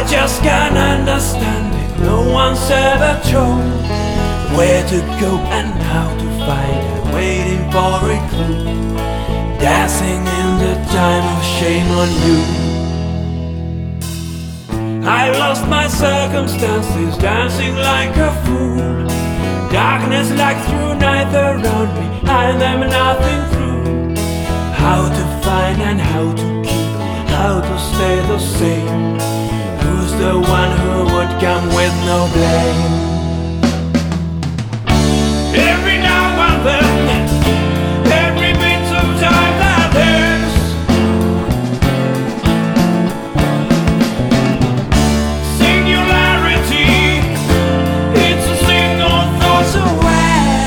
just can't understand it. No one's ever told where to go and how to find it. Waiting for a clue, dancing in the time of shame on you. I lost my circumstances, dancing like a fool. Darkness like through night around me, I am nothing through. How to find and how to keep, how to stay the same. Who's the one who would come with no blame? Every now and then, every bit of time that there's singularity, it's a single thought away.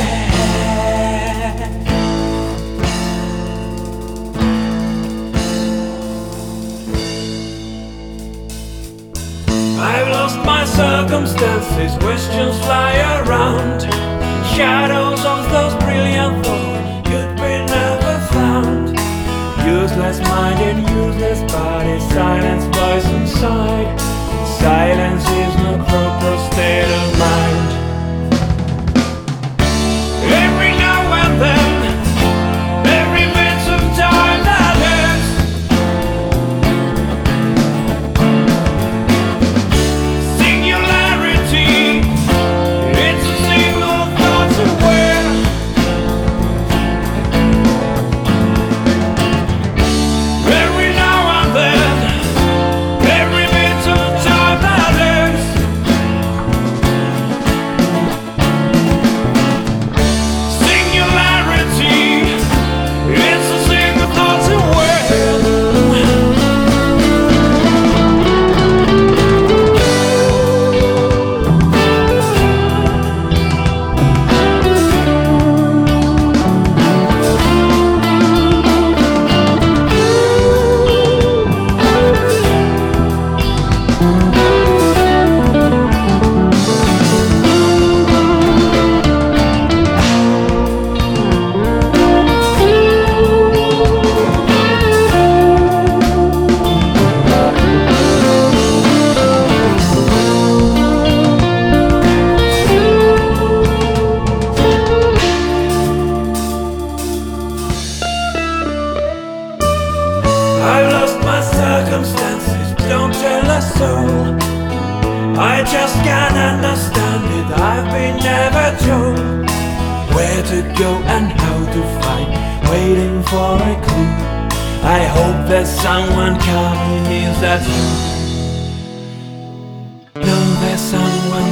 I've lost my circumstances, questions fly around. Shadows of those brilliant thoughts you'd be never found. Useless mind and useless body, silence voice inside. Silence is no proper state of mind. Every now and then, every bit of time that ends, singularity, it's a single thought away. Every now and then, every bit of time that ends, singularity, it's a single thought away. I've lost my circumstances, don't tell us so. I just can't understand it, I've been never told where to go and how to find, waiting for a clue. I hope there's someone coming, is that you? No, there's someone